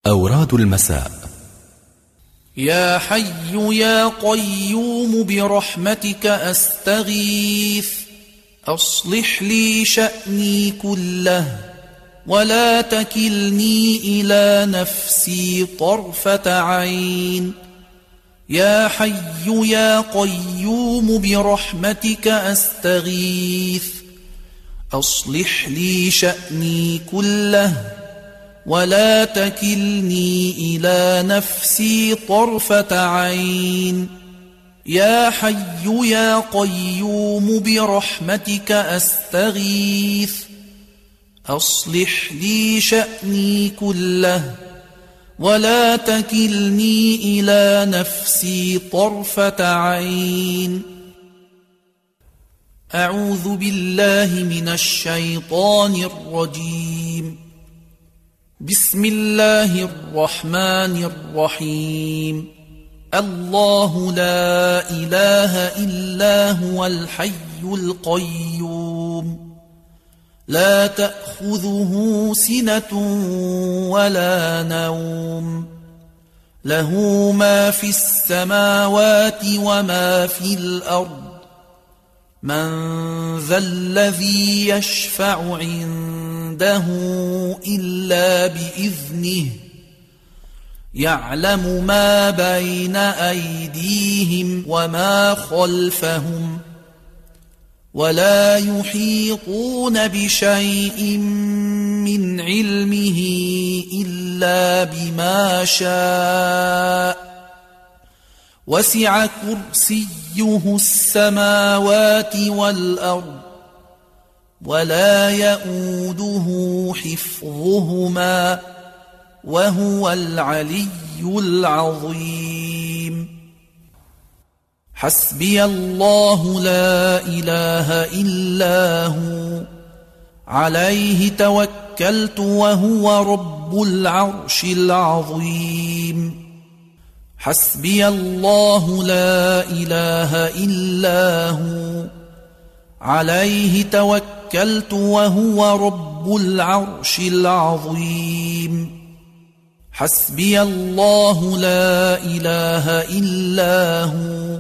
أوراد المساء. يا حي يا قيوم برحمتك أستغيث، أصلح لي شأني كله ولا تكلني إلى نفسي طرفة عين. يا حي يا قيوم برحمتك أستغيث، أصلح لي شأني كله ولا تكلني إلى نفسي طرفة عين. يا حي يا قيوم برحمتك أستغيث، أصلح لي شأني كله ولا تكلني إلى نفسي طرفة عين. أعوذ بالله من الشيطان الرجيم. بسم الله الرحمن الرحيم. الله لا إله إلا هو الحي القيوم، لا تأخذه سنة ولا نوم، له ما في السماوات وما في الأرض. من ذا الذي يشفع عنده إلا بإذنه، يعلم ما بين أيديهم وما خلفهم، ولا يحيطون بشيء من علمه إلا بما شاء. وسع كرسيه السماوات والأرض ولا يؤوده حفظهما وهو العلي العظيم. حسبي الله لا إله إلا هو، عليه توكلت وهو رب العرش العظيم. حسبي الله لا إله إلا هو، عليه توكلت وهو رب العرش العظيم. حسبي الله لا إله إلا هو،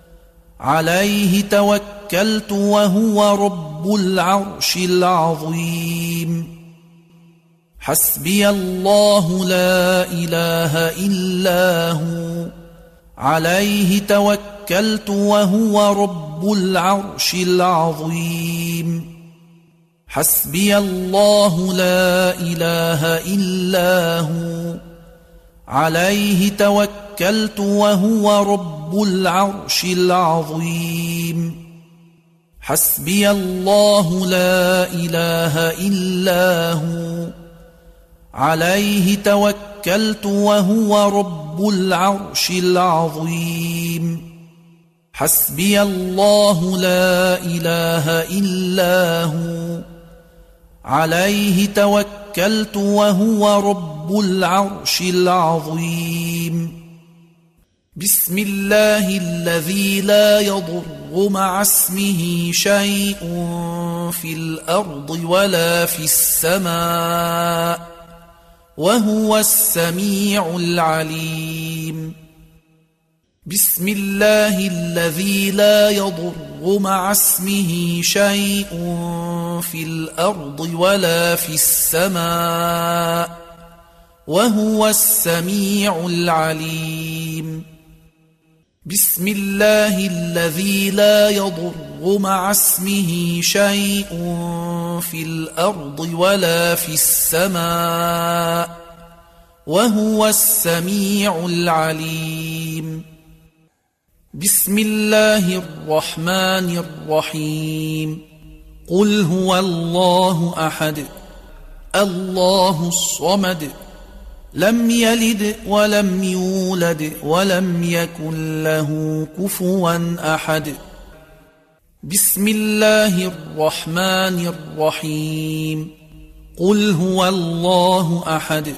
عليه توكلت وهو رب العرش العظيم. حسبي الله لا إله إلا هو، عليه توكلت وهو رب العرش العظيم. حسبي الله لا إله إلا هو، عليه توكلت وهو رب العرش العظيم. حسبي الله لا إله إلا هو، عليه توكلت وهو رب العرش العظيم. حسبي الله لا إله إلا هو، عليه توكلت وهو رب العرش العظيم. بسم الله الذي لا يضر مع اسمه شيء في الأرض ولا في السماء وهو السميع العليم. بسم الله الذي لا يضر مع اسمه شيء في الأرض ولا في السماء وهو السميع العليم. بسم الله الذي لا يضر مع اسمه شيء في الأرض ولا في السماء وهو السميع العليم. بسم الله الرحمن الرحيم. قل هو الله أحد، الله الصمد، لم يلد ولم يولد ولم يكن له كفوا أحد. بسم الله الرحمن الرحيم. قل هو الله أحد،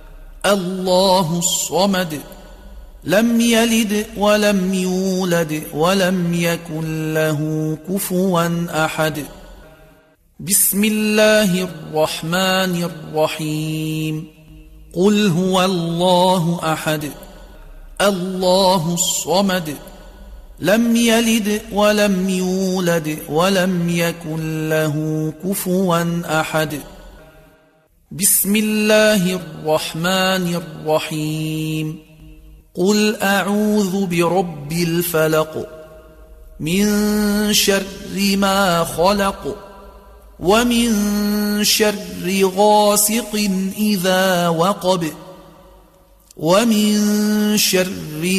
الله الصمد، لم يلد ولم يولد ولم يكن له كفوا أحد. بسم الله الرحمن الرحيم. قل هو الله أحد الله الصمد لم يلد ولم يولد ولم يكن له كفوا أحد بسم الله الرحمن الرحيم قل أعوذ برب الفلق من شر ما خلق ومن شر غاسق إذا وقب ومن شر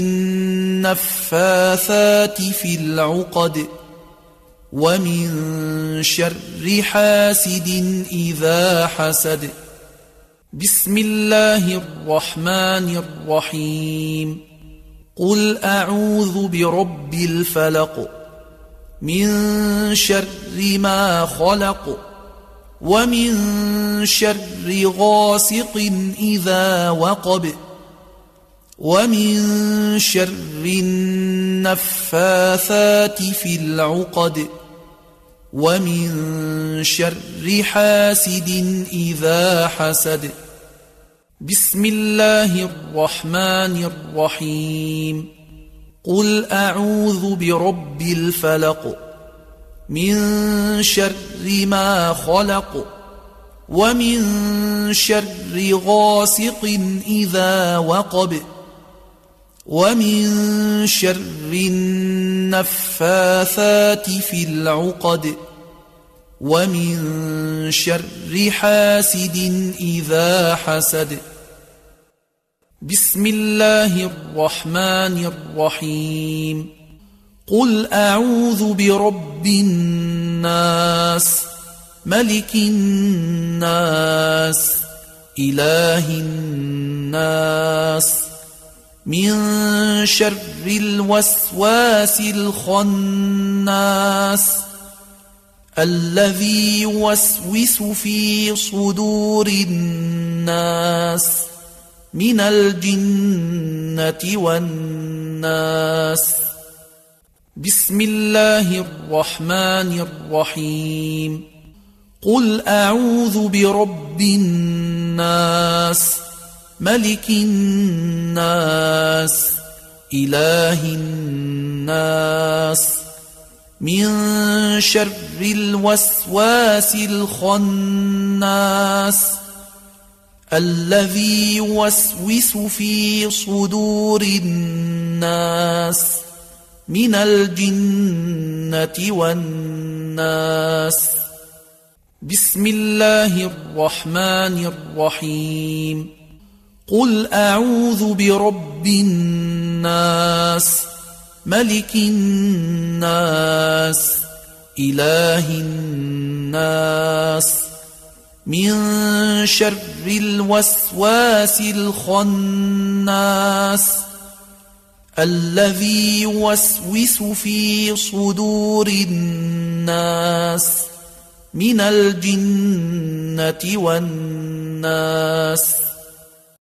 النفاثات في العقد ومن شر حاسد إذا حسد بسم الله الرحمن الرحيم قل أعوذ برب الفلق من شر ما خلق ومن شر غاسق إذا وقب ومن شر النفاثات في العقد ومن شر حاسد إذا حسد بسم الله الرحمن الرحيم قل أعوذ برب الفلق من شر ما خلق ومن شر غاسق إذا وقب ومن شر النفاثات في العقد ومن شر حاسد إذا حسد بسم الله الرحمن الرحيم قل أعوذ برب الناس ملك الناس إله الناس من شر الوسواس الخناس الذي يوسوس في صدور الناس من الجنة والناس بسم الله الرحمن الرحيم قل أعوذ برب الناس ملك الناس إله الناس من شر الوسواس الخناس الذي يوسوس في صدور الناس من الجنة والناس بسم الله الرحمن الرحيم قل أعوذ برب الناس ملك الناس إله الناس من شر الوسواس الخناس الذي يوسوس في صدور الناس من الجنة والناس